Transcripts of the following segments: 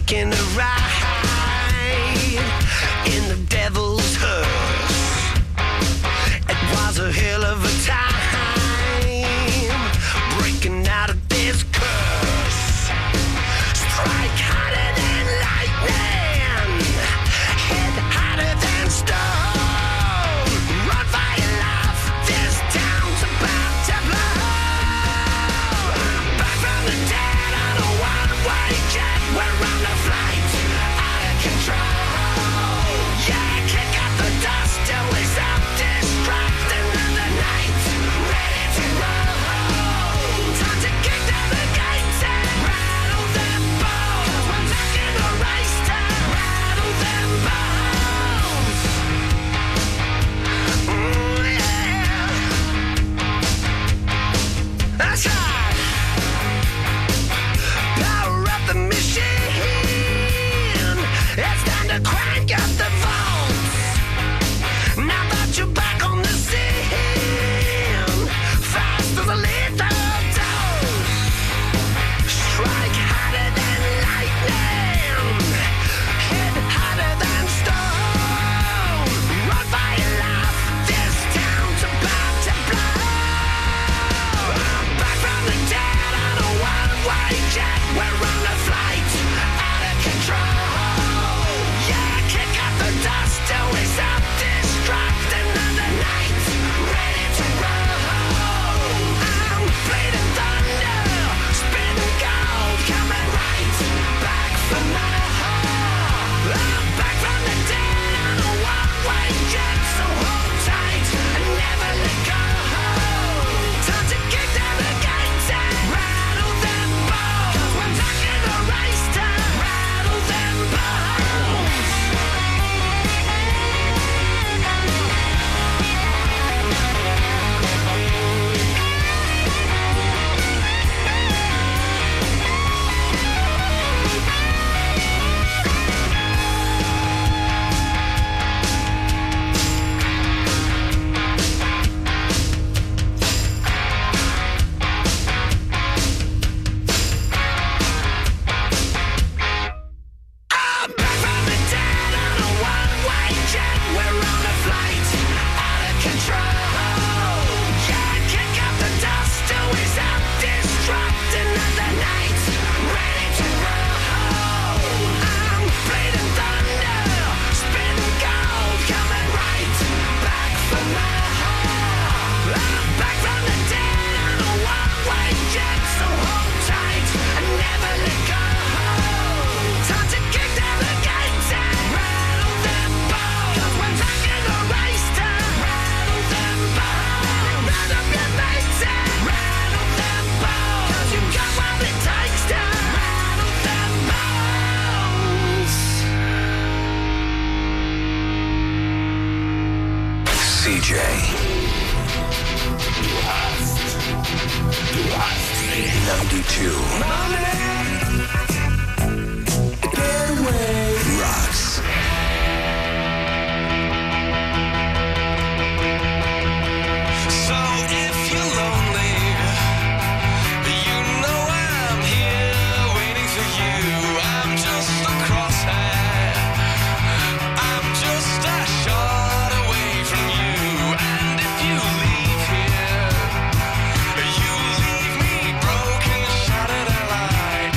taking a ride in the devil's hearse. It was a hell of a time breaking out of this curse. Strike harder than lightning, hit harder than stone. Run for your life, this town's about to blow. Back from the dead on a one-way jet, we're on a flight out of control. Yeah, kick up the dust till we self-destruct. Another night, ready to roll. Time to kick down the gates and rattle them bones. We're taking a race to rattle them bones. Yeah. That's right. Power up the machine. It's time to crank up the volts. Now that you're back on the scene, fast as a lethal dose. Strike harder than lightning, hit harder than stone. Run for your life, this town's about to blow. Back from the dead on a one-way jet, we're on a flight out of control. Yeah, kick up the dust till we self-destruct. Another night, ready to roll. I'm bleeding thunder, spitting gold, coming right back for more. I'm back from the dead on a one-way jet, so hold tight and never let go. Time to kick down the gates and rattle them bones. 'Cause we're taking a race to rattle them bones. I'm back from the dead on a one-way jet. We're on a flight out of control. Yeah, kick up the dust till we self-destruct. Another night, ready to roll. I'm bleeding thunder, spitting gold, coming right back for more. I'm back from the dead on a one-way jet, so hold tight and never let go. Time to kick down the gates and rattle them bones. 'Cause we're taking a race to rattle them bones. Round up your mates and rattle them bones. 'Cause you got what it takes to rattle them bones. CJ. 92. Rocks. So if you're lonely, you know I'm here waiting for you. I'm just a crosshair, I'm just a shot away from you. And if you leave here, you leave me broken, shattered and light.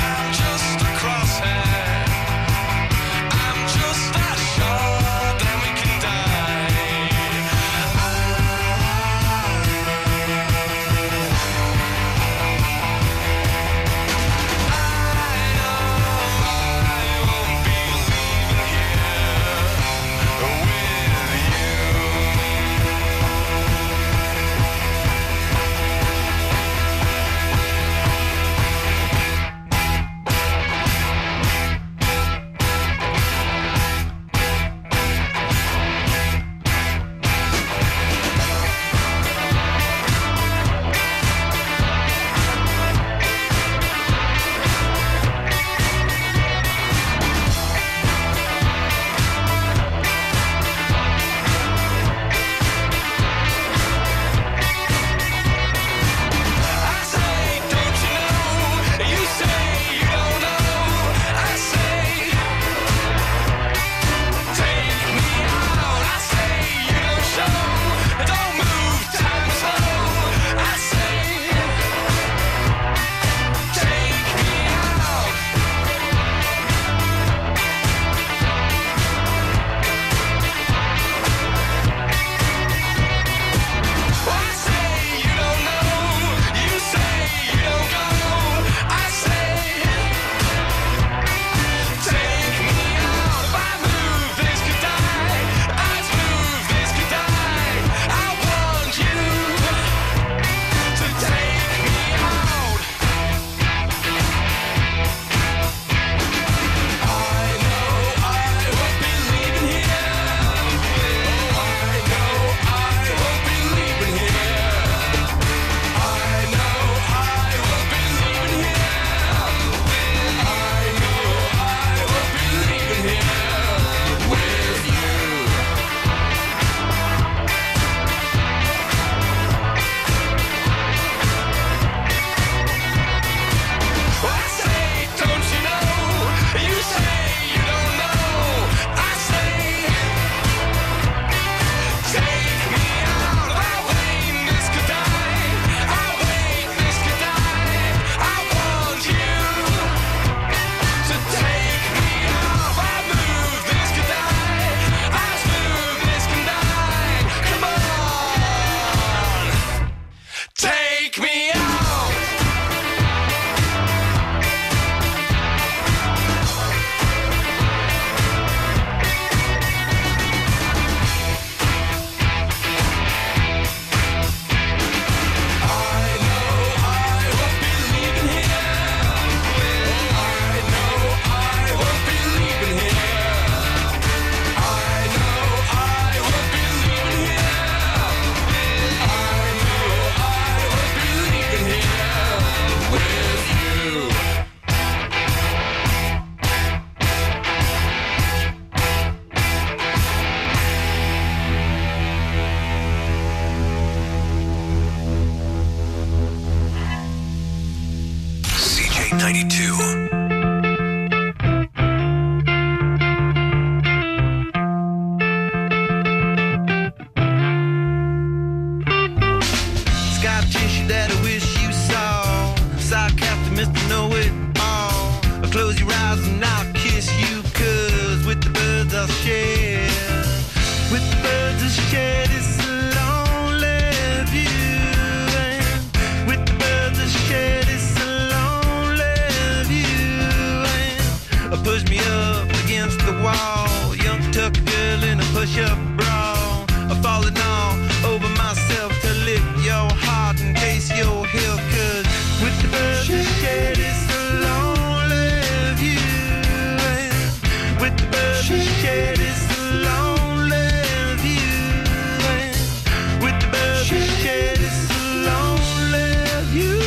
push me up against the wall. Young tuck girl in a push-up bra, falling all over myself to lift your heart in case you're here. 'Cause with the birds we shed, it's a lonely view. And with the birds we shed, it's a lonely view. And with the birds we shed, it's a lonely view.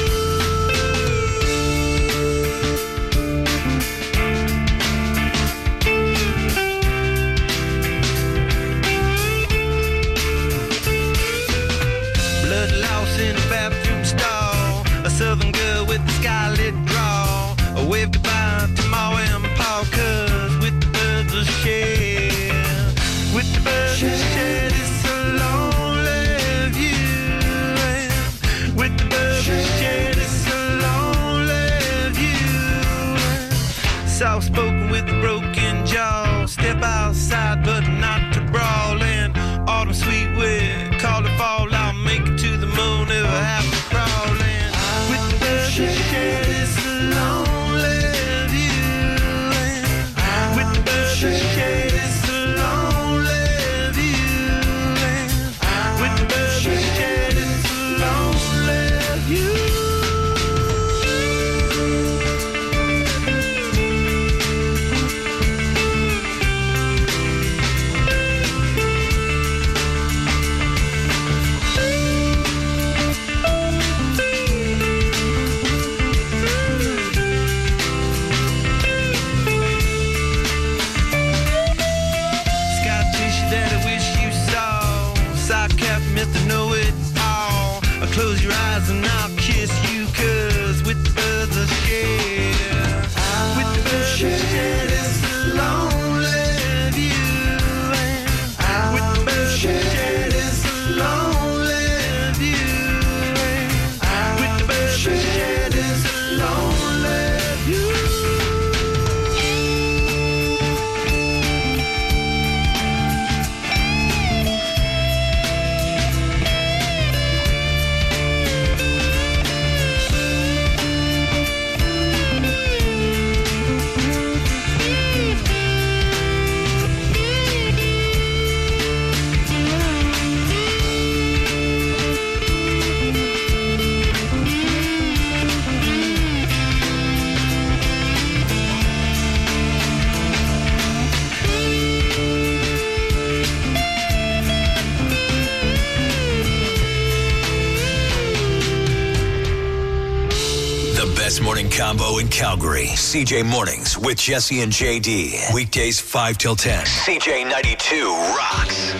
Blood loss in a bathroom stall, a southern girl with a skylit draw, a wave goodbye to Ma and Pa. 'Cause with the birds of shed, with the birds of shed, it's a lonely view. And with the birds of shed, it's a lonely view. Soft spoken with a broken jaw, step outside but not to brawl. And autumn sweet wind, call it fall, I'll make it to the moon if I have to crawl. And with the birds of shed, it's a lonely view. And with the birds of shed, it's a lonely view. And with the birds of shed, it's a lonely view. Sky tissue that I wish you saw, sock cap, Mr. Know-It-All. Close your eyes and I'll kiss you. 'Cause with the birds of shed, with the birds of shed, it's a lonely view. And with the birds of shed, it's a lonely view. And with the birds of shed, it's a lonely view. The best morning combo in Calgary. CJ Mornings with Jesse and JD. Weekdays 5 till 10. CJ 92 rocks.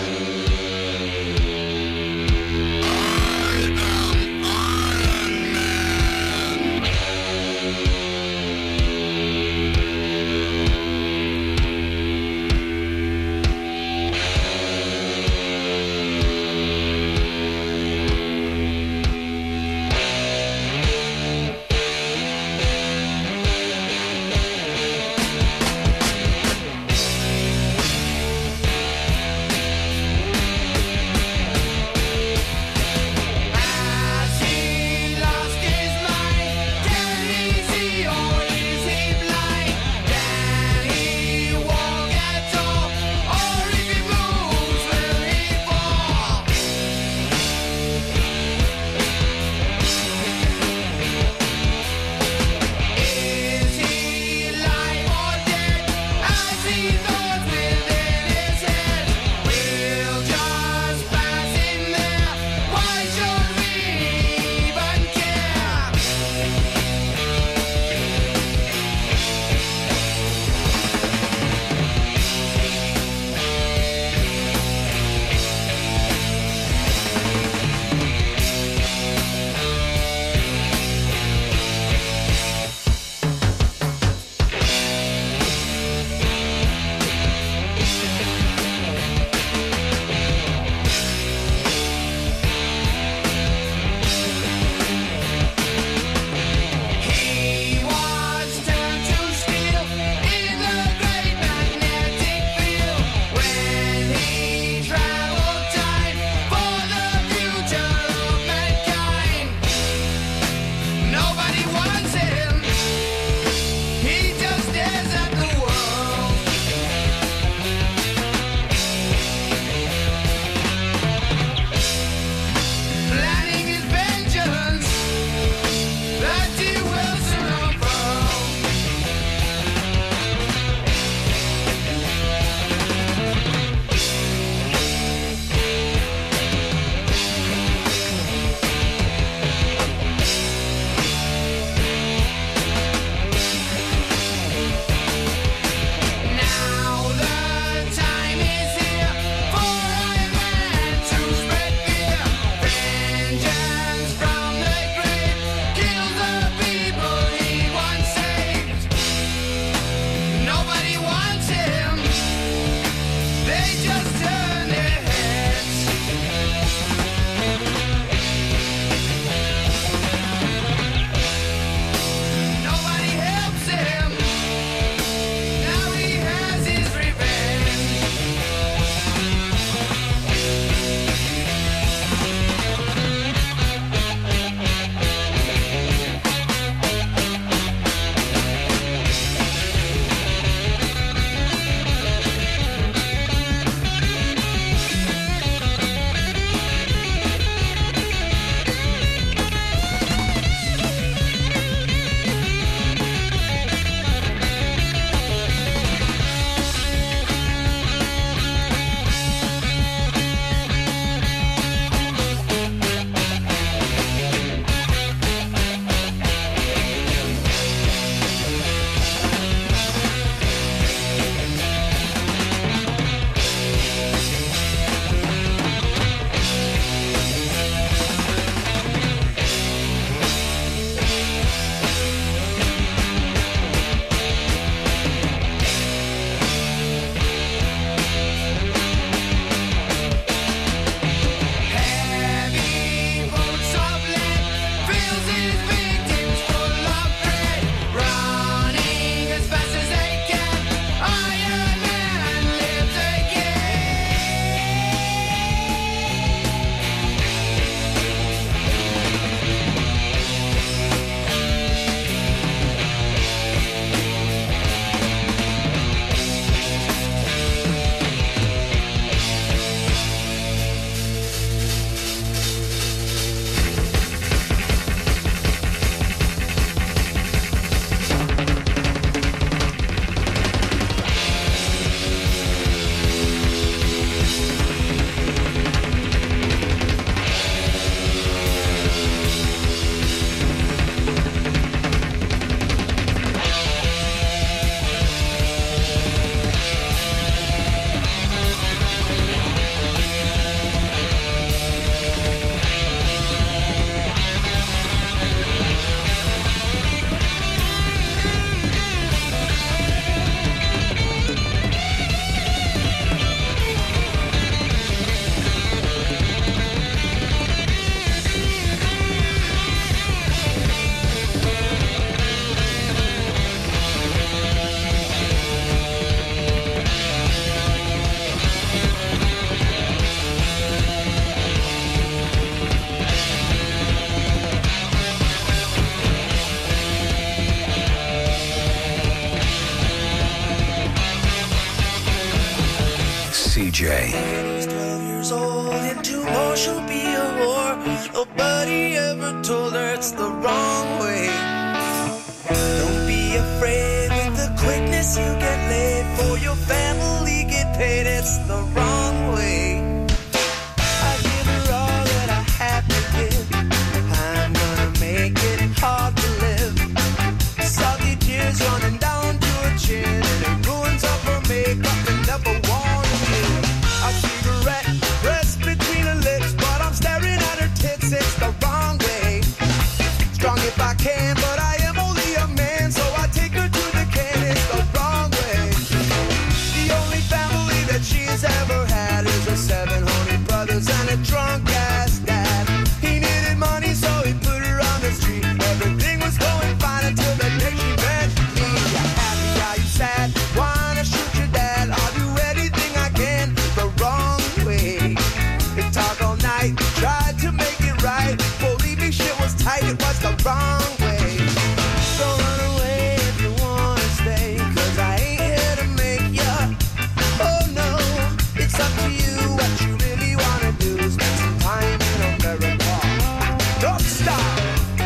CJ. He's 12 years old, and tomorrow she'll be a whore. Nobody ever told her it's the wrong way. Don't be afraid with the quickness you get laid. For your family get paid, it's the wrong way. I give her all that I have to give. I'm gonna make it hard to live. Salty tears running down to her chin, and it ruins up her makeup and never wanna live. A cigarette pressed between her lips, but I'm staring at her tits. It's the wrong way. Strong if I can, but I am only a man, so I take her to the can. It's the wrong way. The only family that she's ever had is her 7 honey brothers and a drunk ass dad. He needed money, so he put her on the street. Everything was going fine until the day she met me. You happy? Are you sad? Wanna shoot your dad? I'll do anything I can the wrong way. They talk all night, tried to make it right. Believe me, shit was tight, it was the wrong way. Don't run away if you wanna stay, 'cause I ain't here to make ya. Oh no, it's up to you what you really wanna do. Spend some time in America. Don't stop.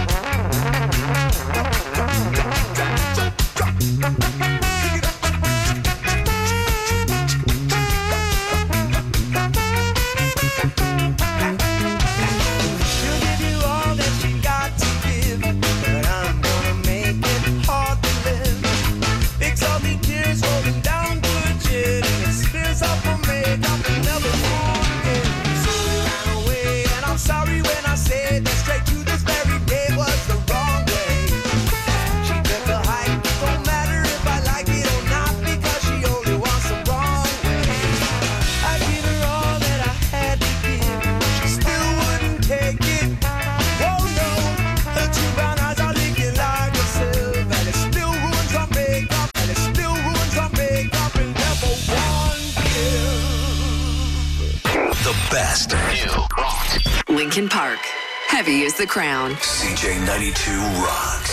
She'll give you all that she got to give, but I'm gonna make it hard to live. Big salty tears rolling down to her chin, and it spills up her makeup and never won't again. So we ran away, and I'm sorry when I said that straight to this very day was the wrong way. She took a hike, don't matter if I like it or not, because she only wants the wrong way. I gave her all that I had to give, she still wouldn't take it. Oh no, her 2 brown eyes are leaking like a sieve, and it still ruins her makeup, and it still ruins her makeup, and never one give. The best. New rock. Linkin Park. Heavy is the crown. CJ 92 rocks.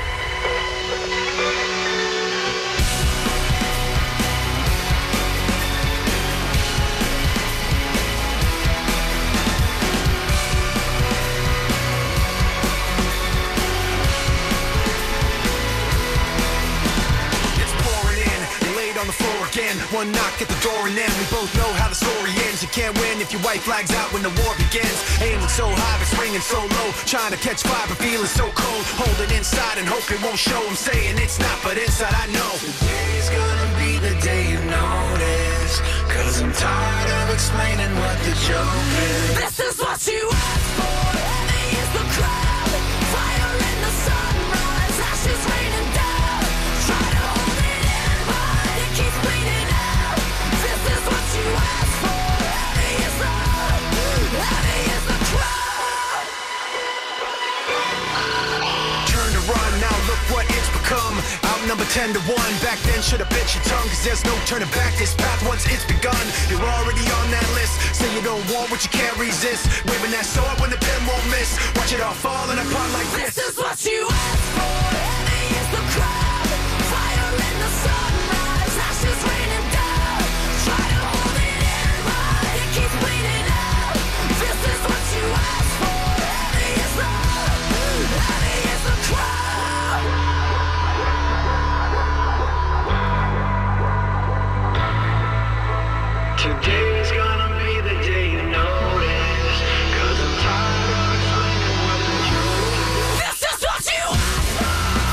It's pouring in, you're laid on the floor again. One knock at the door and then we both know how the story ends. You can't win if your white flag's out when the war begins. Aiming so high but swinging so low, trying to catch fire but feeling so cold. Holding inside and hope it won't show. I'm saying it's not, but inside I know today's gonna be the day you notice, 'cause I'm tired of explaining what the joke is. This is what you asked for. Heavy is the crowd. Fire in the sunrise. Ashes raining down. Try to hold it in, but it keeps bleeding out. This is what you asked for. Heavy is the crowd. Turn to run, now look what it's become. Outnumber 10 to 1. Back then should have bit your tongue, 'cause there's no turning back. This path once it's begun, you're already on that list. Say you don't want what you can't resist. Waving that sword when the pen won't miss. Watch it all falling apart like this. This is what you asked for. Heavy is the crowd. Fire in the sunrise. Ashes raining down. Try to hold it in, but it keeps bleeding out. This is what you asked for. Heavy is the crowd. Today's gonna be the day you notice, 'cause I'm tired of explaining what the joke is. This is what you asked for.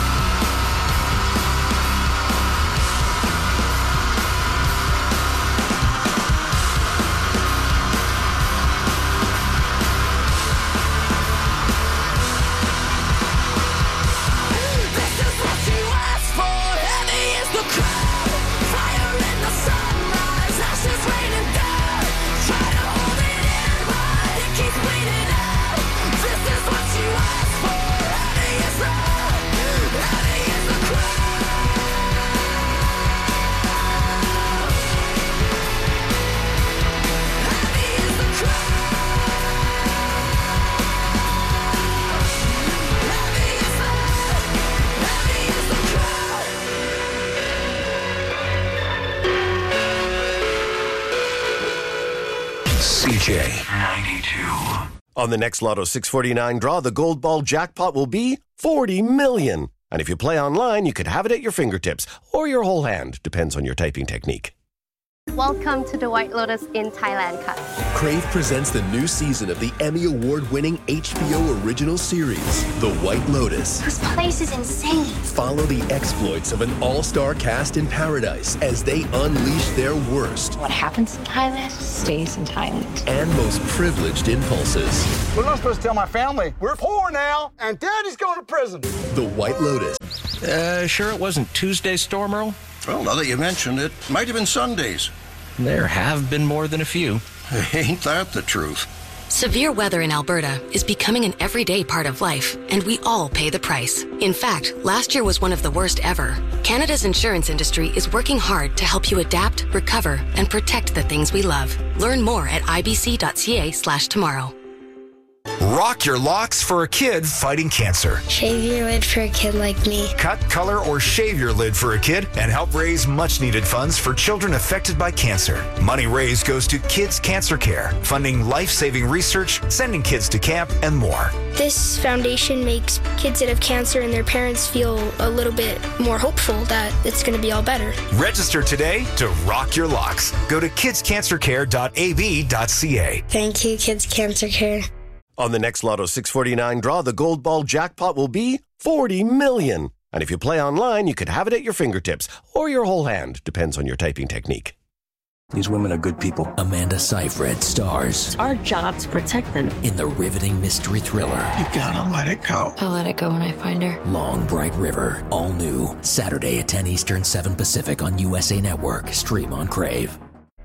This is what you asked for. Heavy is the crowd. Fire in the sunrise. Ashes raining down. Try to hold CJ 92. On the next Lotto 649 draw, the gold ball jackpot will be $40 million. And if you play online, you could have it at your fingertips or your whole hand. Depends on your typing technique. Welcome to the White Lotus in Thailand Cup. Crave presents the new season of the Emmy Award-winning HBO original series, The White Lotus. This place is insane. Follow the exploits of an all-star cast in paradise as they unleash their worst. What happens in Thailand stays in Thailand. And most privileged impulses. What am I supposed to tell my family? We're poor now, and Daddy's going to prison. The White Lotus. Sure it wasn't Tuesday's storm, Earl? Well, now that you mentioned it, might have been Sundays. There have been more than a few. Ain't that the truth? Severe weather in Alberta is becoming an everyday part of life, and we all pay the price. In fact, last year was one of the worst ever. Canada's insurance industry is working hard to help you adapt, recover, and protect the things we love. Learn more at ibc.ca/tomorrow. Rock your locks for a kid fighting cancer. Shave your lid for a kid like me. Cut, color, or shave your lid for a kid and help raise much-needed funds for children affected by cancer. Money raised goes to Kids Cancer Care, funding life-saving research, sending kids to camp, and more. This foundation makes kids that have cancer and their parents feel a little bit more hopeful that it's going to be all better. Register today to rock your locks. Go to kidscancercare.ab.ca. Thank you, Kids Cancer Care. On the next Lotto 649 draw, the gold ball jackpot will be $40 million. And if you play online, you could have it at your fingertips or your whole hand. Depends on your typing technique. These women are good people. Amanda Seyfried stars. It's our job to protect them. In the riveting mystery thriller. You gotta let it go. I'll let it go when I find her. Long Bright River. All new. Saturday at 10 Eastern, 7 Pacific on USA Network. Stream on Crave.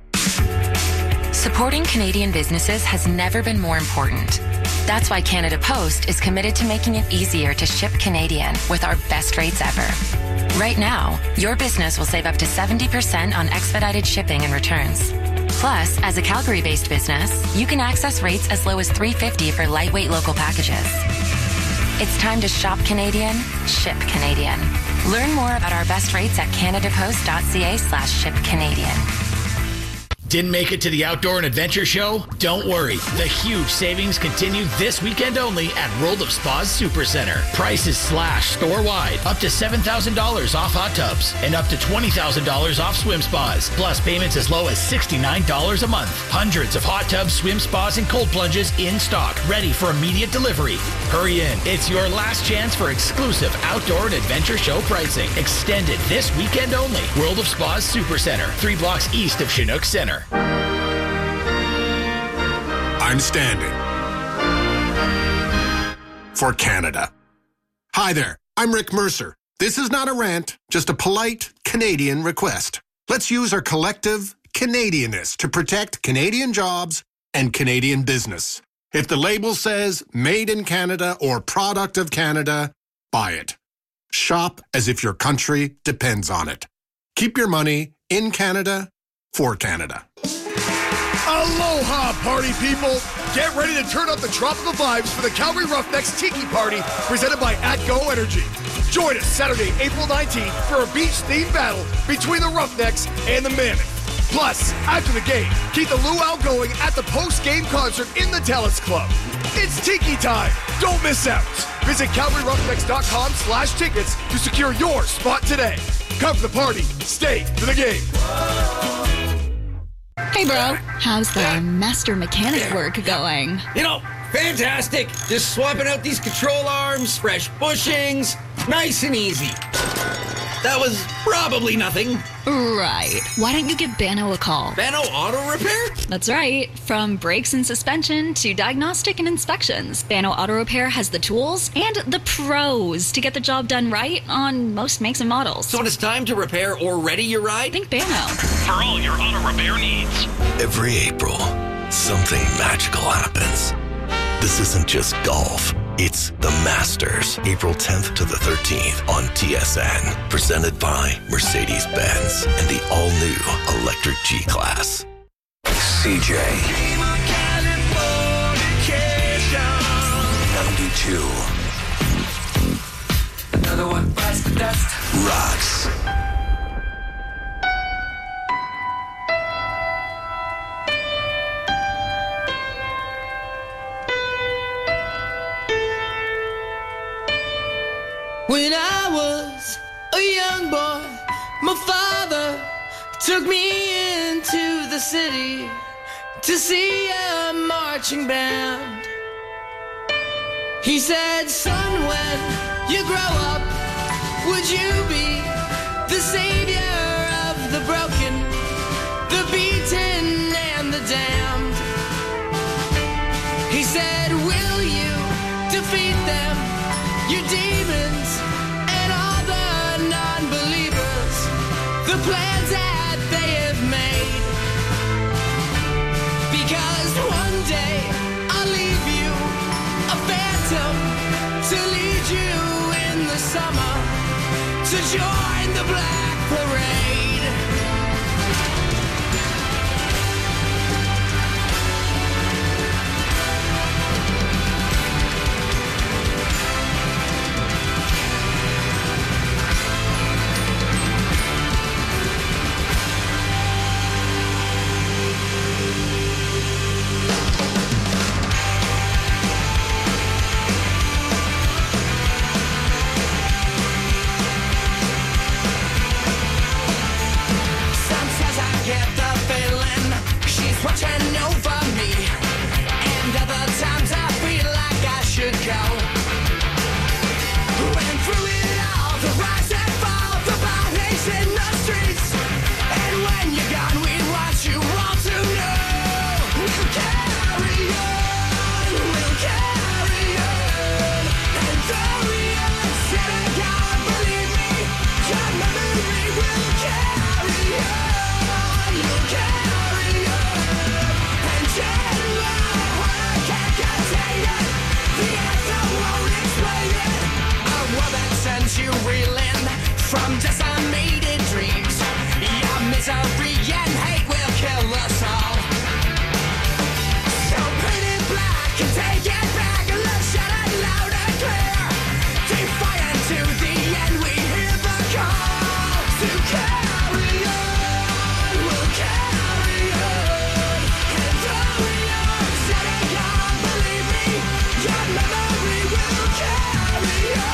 Supporting Canadian businesses has never been more important. That's why Canada Post is committed to making it easier to ship Canadian with our best rates ever. Right now, your business will save up to 70% on expedited shipping and returns. Plus, as a Calgary-based business, you can access rates as low as $3.50 for lightweight local packages. It's time to shop Canadian, ship Canadian. Learn more about our best rates at canadapost.ca/shipcanadian. Didn't make it to the Outdoor and Adventure Show? Don't worry. The huge savings continue this weekend only at World of Spas Supercenter. Prices slashed store-wide. Up to $7,000 off hot tubs and up to $20,000 off swim spas. Plus payments as low as $69 a month. Hundreds of hot tubs, swim spas, and cold plunges in stock, ready for immediate delivery. Hurry in. It's your last chance for exclusive Outdoor and Adventure Show pricing. Extended this weekend only. World of Spas Supercenter, 3 blocks east of Chinook Center. I'm standing for Canada. Hi there, I'm Rick Mercer. This is not a rant, just a polite Canadian request. Let's use our collective Canadianness to protect Canadian jobs and Canadian business. If the label says made in Canada or product of Canada, buy it. Shop as if your country depends on it. Keep your money in Canada for Canada. Aloha, party people! Get ready to turn up the tropical vibes for the Calgary Roughnecks Tiki Party presented by AtGo Energy. Join us Saturday, April 19th for a beach-themed battle between the Roughnecks and the Mammoth. Plus, after the game, keep the luau going at the post-game concert in the Talents Club. It's Tiki time! Don't miss out! Visit CalgaryRoughnecks.com/tickets to secure your spot today. Come for the party, stay for the game. Hey bro, how's the master mechanic work going? You know, fantastic. Just swapping out these control arms, fresh bushings, nice and easy. That was probably nothing. Right. Why don't you give Banno a call? Banno Auto Repair? That's right. From brakes and suspension to diagnostic and inspections, Banno Auto Repair has the tools and the pros to get the job done right on most makes and models. So when it's time to repair or ready your ride? Think Banno. For all your auto repair needs. Every April, something magical happens. This isn't just golf. It's the Masters, April 10th to the 13th on TSN. Presented by Mercedes-Benz and the all-new electric G-Class. CJ 92. Another one bites the dust. Rocks. When I was a young boy, my father took me into the city to see a marching band. He said, son, when you grow up, would you be the savior of the broken, the beaten, and the damned? He said, will you defeat them, your demons, and all the non-believers, the plans that they have made? Because one day I'll leave you a phantom to lead you in the summer to join the Black Parade. Watching over me, and other times I feel like I should go. And through it all, the rise and fall, the bodies in the streets. And when you're gone, we want you all to know we'll carry on, we'll carry on. And though we are said God, believe me, your memory will carry on, you'll carry on. You reeling from decimated dreams. Your misery and hate will kill us all. So paint it black and take it back and let's shout it loud and clear. Defiant to the end, we hear the call to carry on. We'll carry on. And though we are setting on, believe me, your memory will carry on.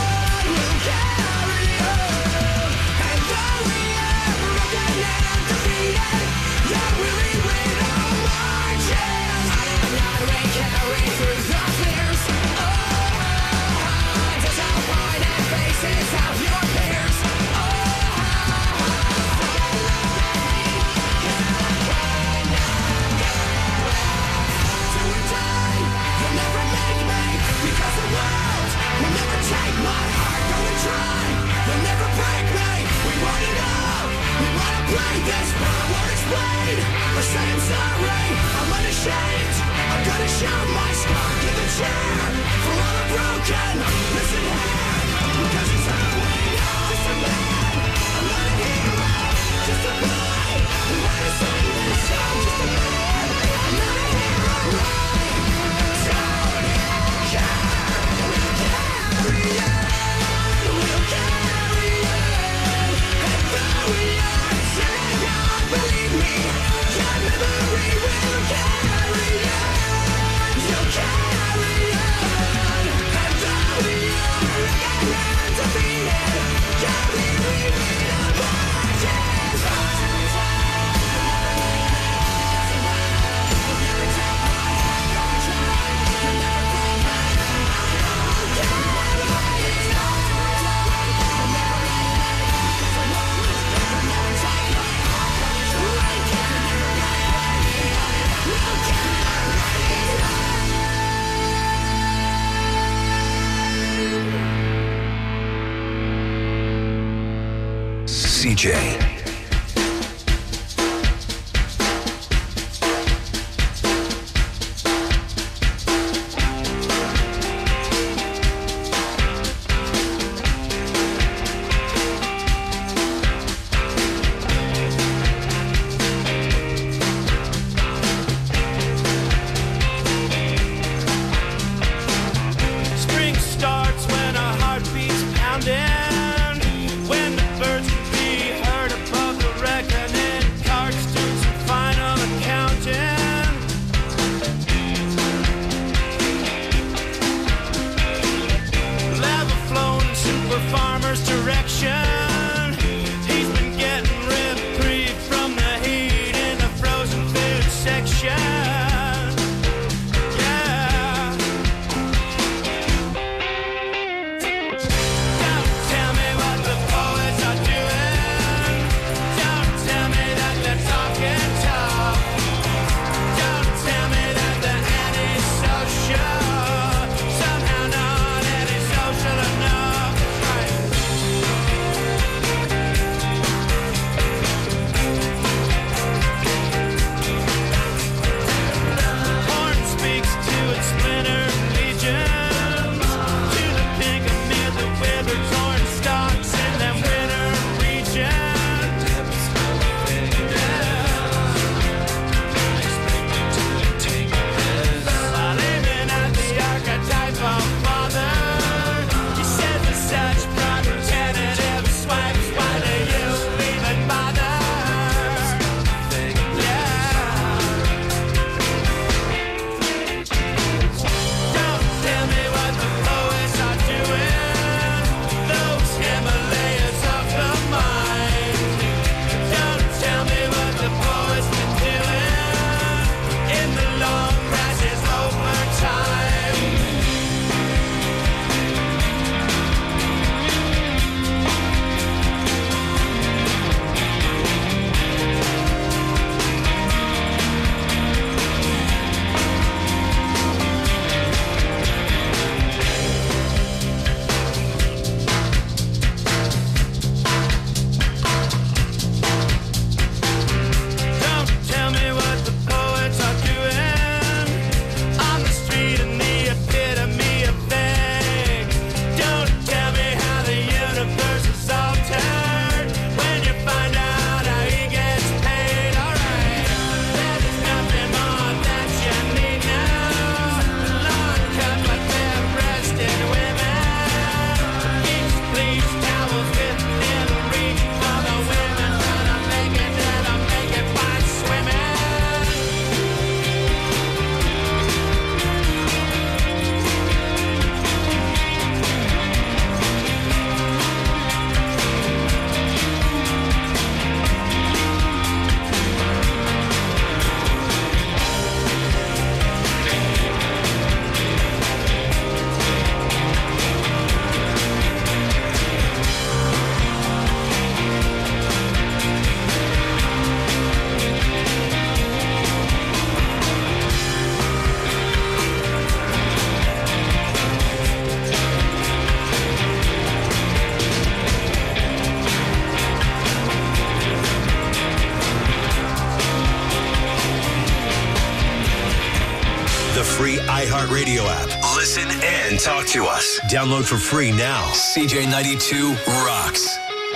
I say I'm sorry, I'm unashamed. I'm gonna show my scar, give a cheer for all the broken. Listen here, because it's how we are. Just a man, I'm not a hero. Just a boy who had to sing this song. Just a man, I'm not a hero. Don't care, we'll carry on, we'll carry on. And though we are sitting on, believe me, your memory will carry on. You'll carry on. And though we are again undefeated, carry we will marches on. CJ. Spring starts when our heart beats pounding, when the birds can be heard above. free iHeartRadio app. Listen and talk to us. Download for free now. CJ92 rocks.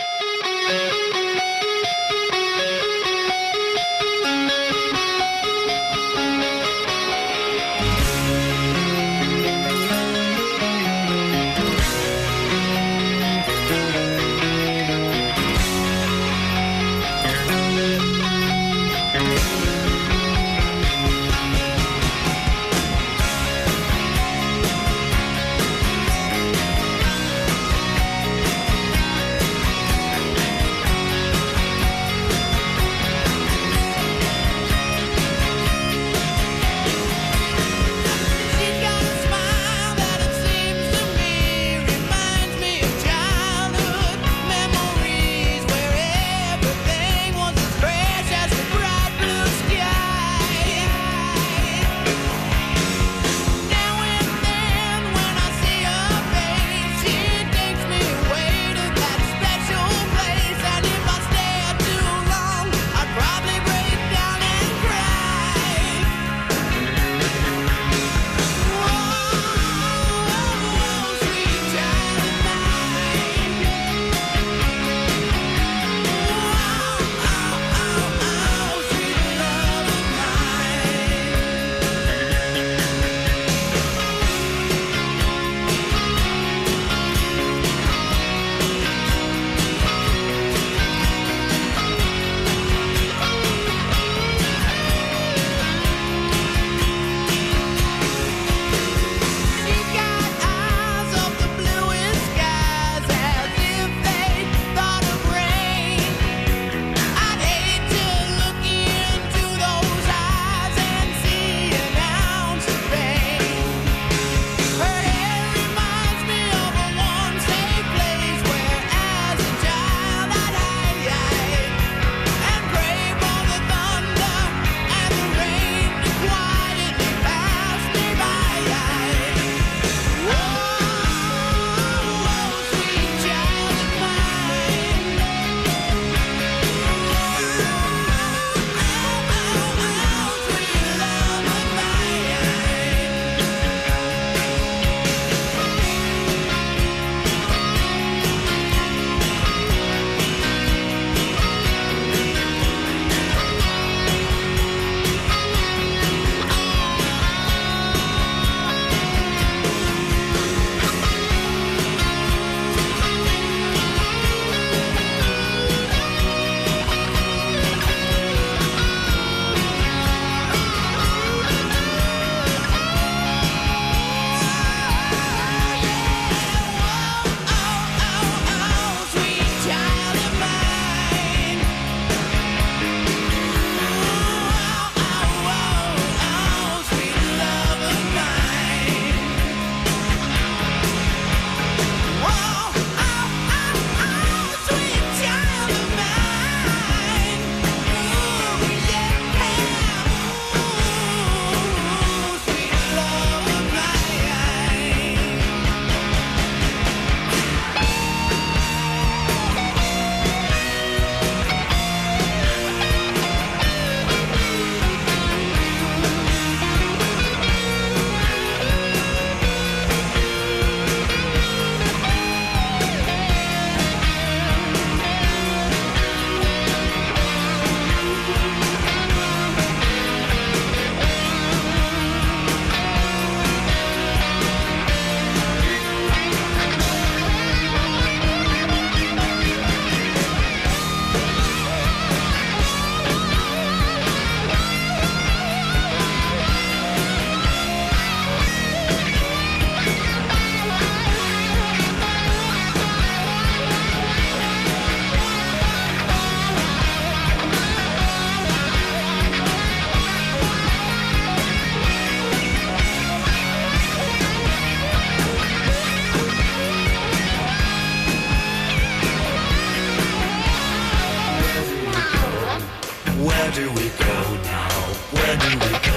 do we go now? Where do we go?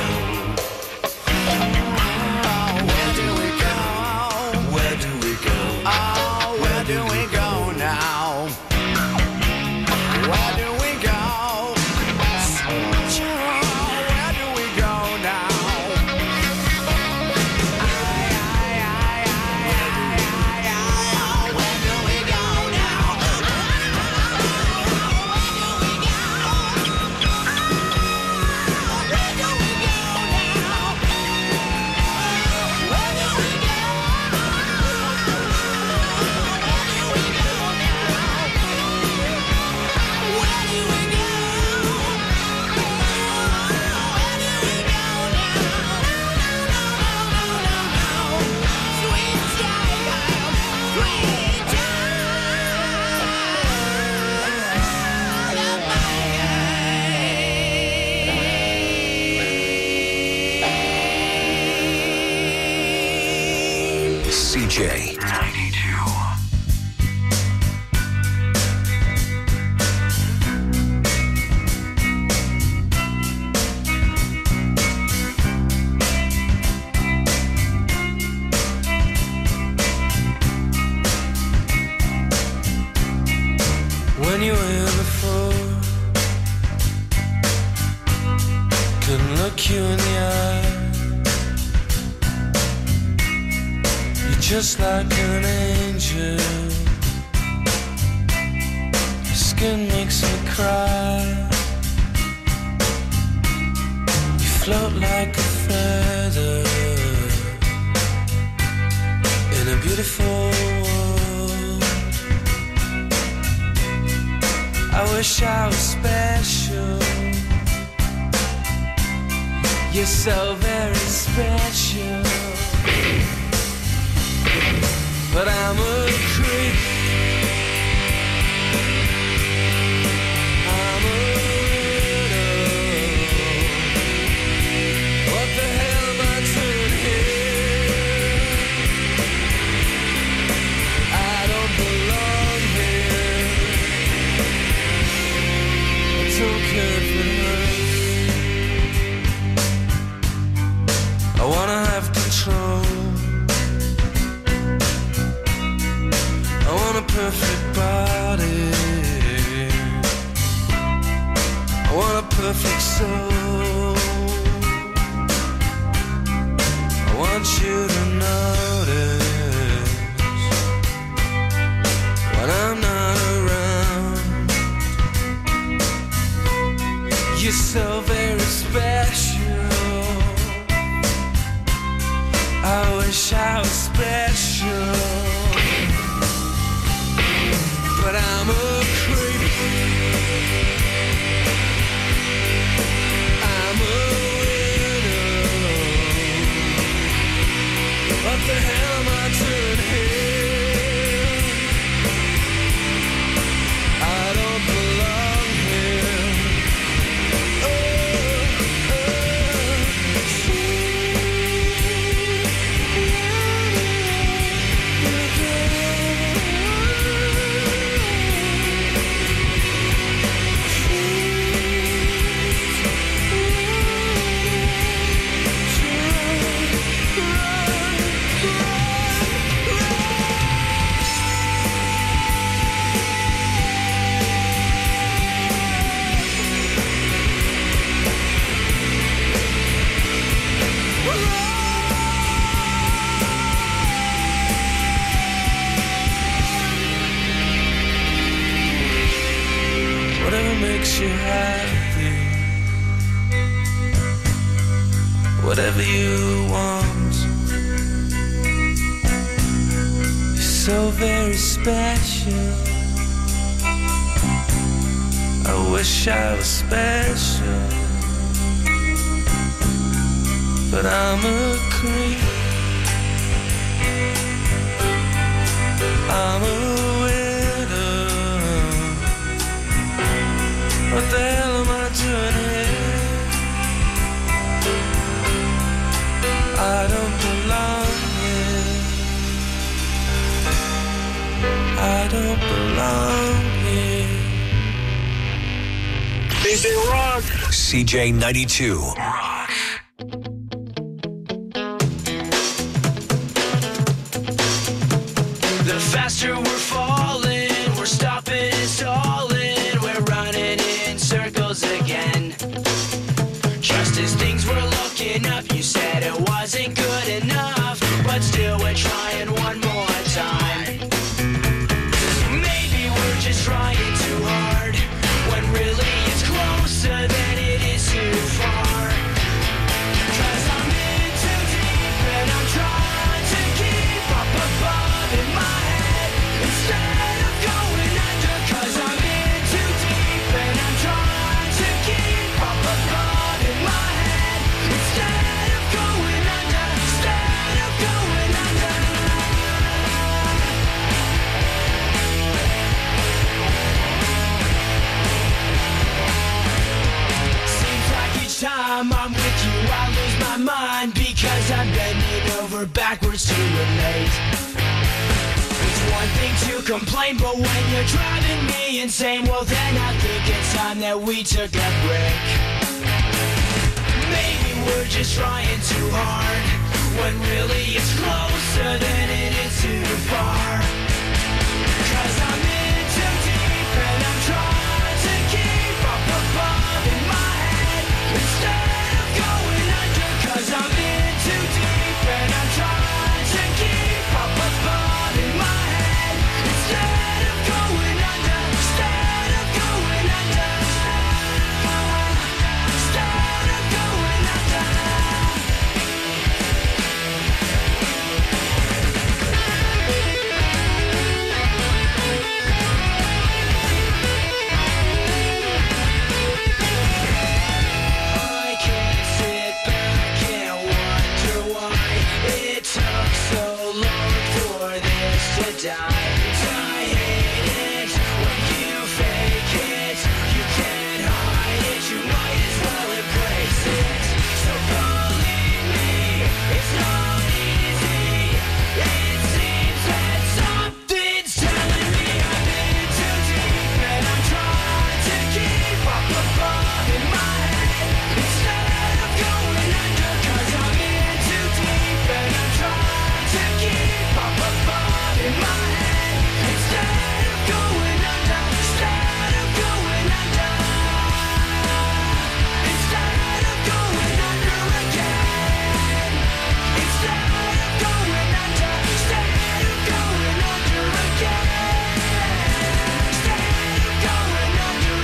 Where do we go? Where do we go? Oh, where do we go now? Where do we go? Where do we go now? CJ 92. When you were here before, couldn't look you in the eye. You're just like an angel. Your skin makes me cry. You float like a feather in a beautiful world. I wish I was special. You're so very special. But I'm a creep. I'm a widow. What the hell am I doing here? I don't belong here. I don't care if it hurts. I wanna have control. I want a perfect body. I want a perfect soul. I want you to notice when I'm not around. You're so very special. I wish I was special. But I'm a creep. I'm a widow. What the hell am I doing here? I don't belong here. Whatever makes you happy, whatever you want. You're so very special. I wish I was special, but I'm a creep. I'm a widow. What the hell am I doing here? I don't belong here. I don't belong here. CJ Rock. CJ 92. The faster we're falling, we're stopping and stalling, we're running in circles again. Just as things were looking up, you said it wasn't good enough, but still we're trying one more time. Maybe we're just trying too hard, when really it's closer than it is too far. 'Cause I'm in too deep and I'm trying to keep up above in my head instead of going under. 'Cause I'm in too deep and I'm trying to keep up above in my head instead of going under. Instead of going under. Seems like each time I'm with you I lose my mind, because I'm bending over forward, backwards to relate. It's one thing to complain, but when you're driving me insane, well then I think it's time that we took a break. Maybe we're just trying too hard, when really it's closer than it is too far. 'Cause I'm in too deep and I'm trying to keep up above in my head instead of going under. 'Cause I'm in too deep and I'm trying to keep up above in my head instead of going under. Instead of going under. Instead of going under. I can't sit back and wonder why it took so long for this to die. I hate it when you fake it. You can't hide it. You might as well embrace it. So believe me, it's not easy. It seems that something's telling me I'm in too deep and I'm trying to keep up above in my head instead of going under. 'Cause I'm in too deep and I'm trying to keep up above in my head instead of going under. Instead of going under. Instead of going under again. Instead of going under. Instead of going under again. Instead of going under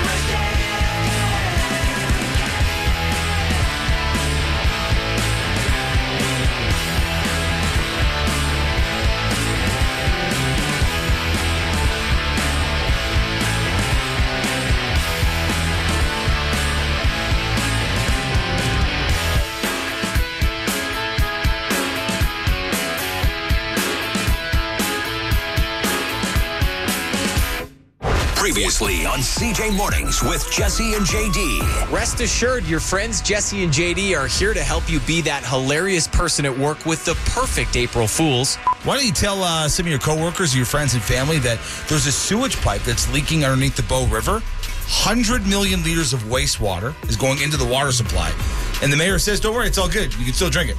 Previously on CJ Mornings with Jesse and JD. Rest assured, your friends Jesse and JD are here to help you be that hilarious person at work with the perfect April Fools. Why don't you tell some of your coworkers, your friends and family that there's a sewage pipe that's leaking underneath the Bow River. 100 million liters of wastewater is going into the water supply. And the mayor says, don't worry, it's all good. You can still drink it.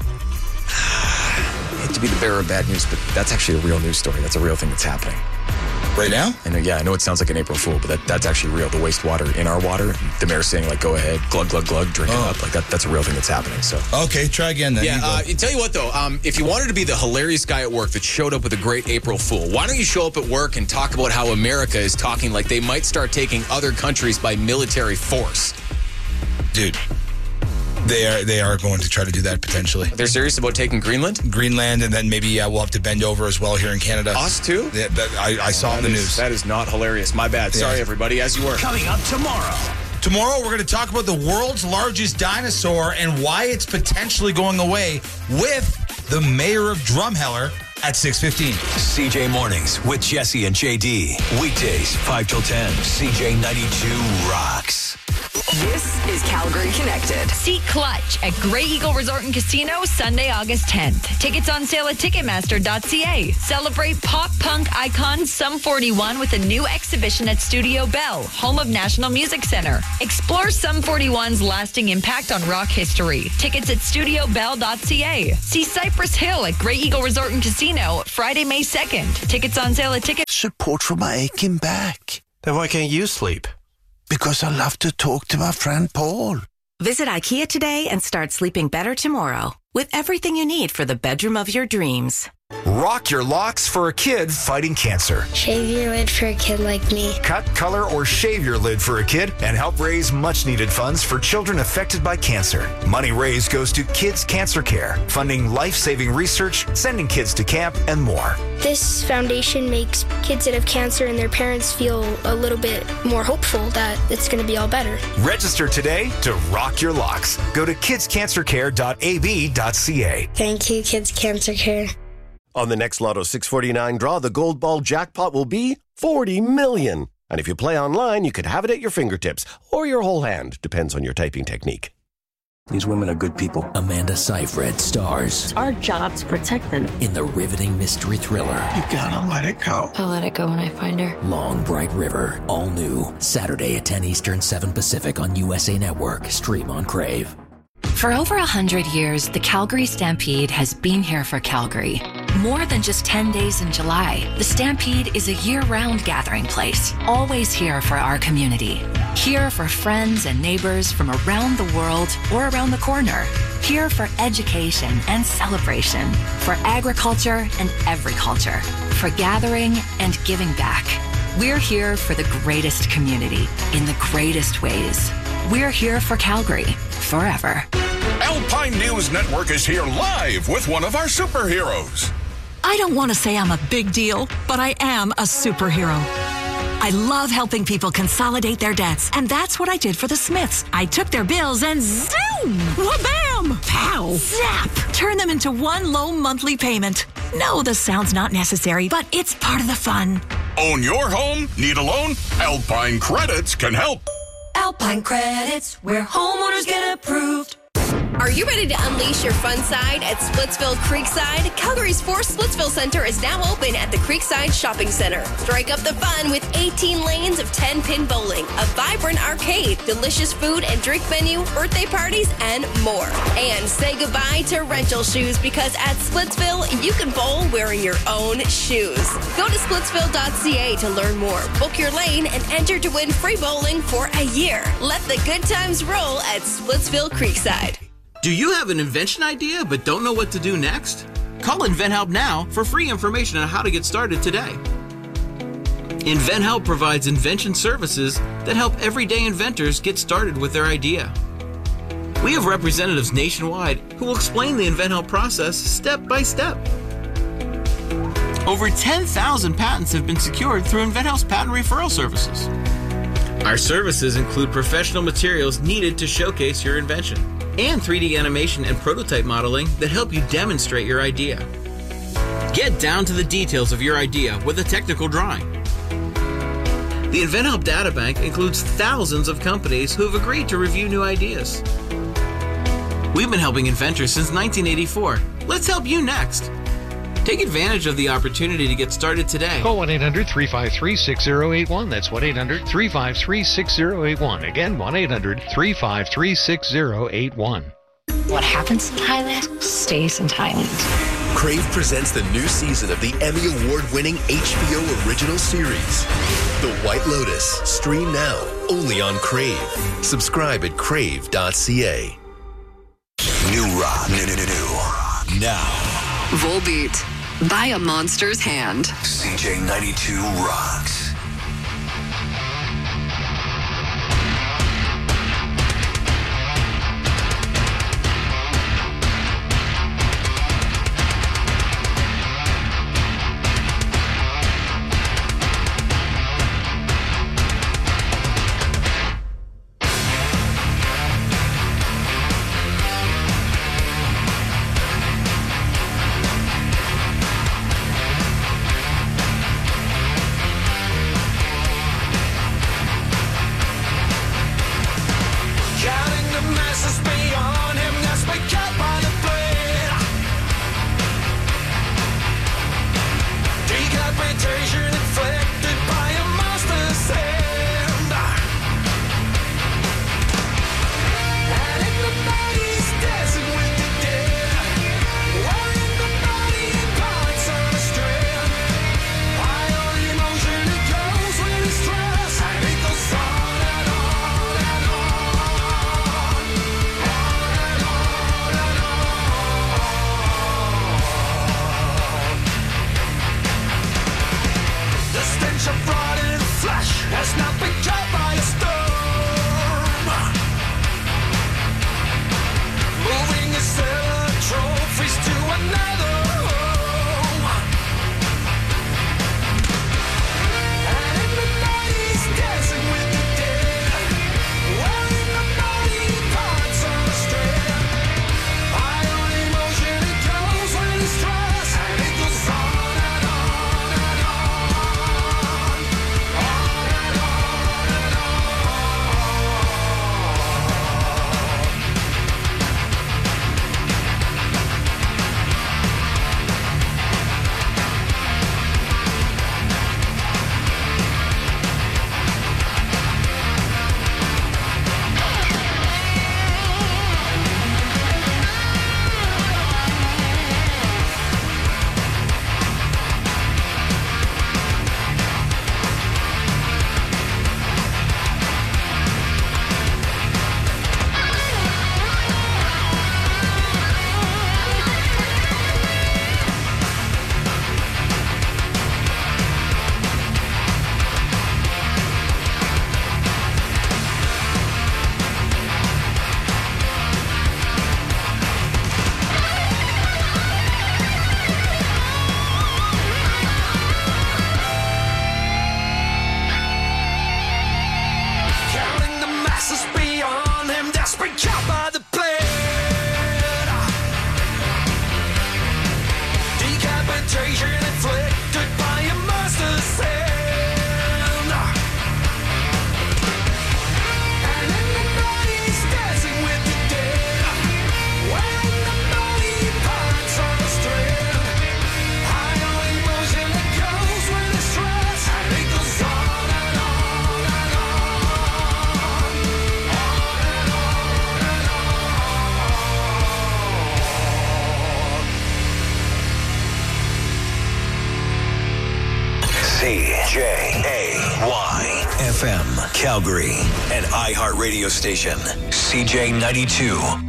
I hate to be the bearer of bad news, but that's actually a real news story. That's a real thing that's happening. Right now? I know it sounds like an April Fool, but that's actually real. The wastewater in our water, the mayor's saying, like, go ahead, glug, glug, glug, drink it up. Like, that's a real thing that's happening. So Okay, try again then. Yeah, tell you what, though, if you wanted to be the hilarious guy at work that showed up with a great April Fool, why don't you show up at work and talk about how America is talking like they might start taking other countries by military force? Dude, they are going to try to do that potentially. They're serious about taking Greenland? Greenland, and then maybe we'll have to bend over as well here in Canada. Us too? Yeah, I saw in the news. That is not hilarious. My bad. Sorry, everybody. As you were. Coming up tomorrow. Tomorrow, we're going to talk about the world's largest dinosaur and why it's potentially going away with the mayor of Drumheller at 6:15. CJ Mornings with Jesse and JD. Weekdays, 5 till 10. CJ 92 rocks. This is Calgary Connected. Seat Clutch at Grey Eagle Resort and Casino, Sunday, August 10th. Tickets on sale at Ticketmaster.ca. Celebrate pop punk icon Sum 41 with a new exhibition at Studio Bell, home of National Music Center. Explore Sum 41's lasting impact on rock history. Tickets at StudioBell.ca. See Cypress Hill at Grey Eagle Resort and Casino, Friday, May 2nd. Tickets on sale at Ticket. Support for my aching back. Then why can't you sleep? Because I love to talk to my friend Paul. Visit IKEA today and start sleeping better tomorrow with everything you need for the bedroom of your dreams. Rock your locks for a kid fighting cancer. Shave your lid for a kid like me. Cut, color, or shave your lid for a kid and help raise much-needed funds for children affected by cancer. Money raised goes to Kids Cancer Care, funding life-saving research, sending kids to camp, and more. This foundation makes kids that have cancer and their parents feel a little bit more hopeful that it's going to be all better. Register today to rock your locks. Go to kidscancercare.ab.ca. Thank you, Kids Cancer Care. On the next Lotto 649 draw, the Gold Ball jackpot will be $40 million. And if you play online, you could have it at your fingertips or your whole hand. Depends on your typing technique. These women are good people. Amanda Seyfried stars It's our job to protect them. in the riveting mystery thriller You gotta let it go. I'll let it go when I find her. Long Bright River. All new. Saturday at 10 Eastern, 7 Pacific on USA Network. Stream on Crave. For over 100 years, the Calgary Stampede has been here for Calgary. More than just 10 days in July, the Stampede is a year-round gathering place, always here for our community. Here for friends and neighbors from around the world or around the corner. Here for education and celebration, for agriculture and every culture, for gathering and giving back. We're here for the greatest community in the greatest ways. We're here for Calgary forever. Alpine News Network is here live with one of our superheroes. I don't want to say I'm a big deal, but I am a superhero. I love helping people consolidate their debts, and that's what I did for the Smiths. I took their bills and zoom! Wha-bam! Pow! Zap! Turn them into one low monthly payment. No, the sound's not necessary, but it's part of the fun. Own your home? Need a loan? Alpine Credits can help. Alpine Credits, where homeowners get approved. Are you ready to unleash your fun side at Splitsville Creekside? Calgary's fourth Splitsville Center is now open at the Creekside Shopping Center. Strike up the fun with 18 lanes of 10-pin bowling, a vibrant arcade, delicious food and drink menu, birthday parties, and more. And say goodbye to rental shoes because at Splitsville, you can bowl wearing your own shoes. Go to splitsville.ca to learn more. Book your lane and enter to win free bowling for a year. Let the good times roll at Splitsville Creekside. Do you have an invention idea but don't know what to do next? Call InventHelp now for free information on how to get started today. InventHelp provides invention services that help everyday inventors get started with their idea. We have representatives nationwide who will explain the InventHelp process step by step. Over 10,000 patents have been secured through InventHelp's patent referral services. Our services include professional materials needed to showcase your invention, and 3D animation and prototype modeling that help you demonstrate your idea. Get down to the details of your idea with a technical drawing. The InventHelp Databank includes thousands of companies who have agreed to review new ideas. We've been helping inventors since 1984. Let's help you next. Take advantage of the opportunity to get started today. Call 1-800-353-6081. That's 1-800-353-6081. Again, 1-800-353-6081. What happens in Thailand stays in Thailand. Crave presents the new season of the Emmy Award-winning HBO original series, The White Lotus. Stream now, only on Crave. Subscribe at crave.ca. New rock. New. Now. Volbeat. By a Monster's Hand. CJ92 rocks. FM, Calgary, and iHeart radio station, CJ92.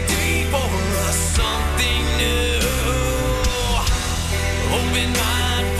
Something new. Open mind.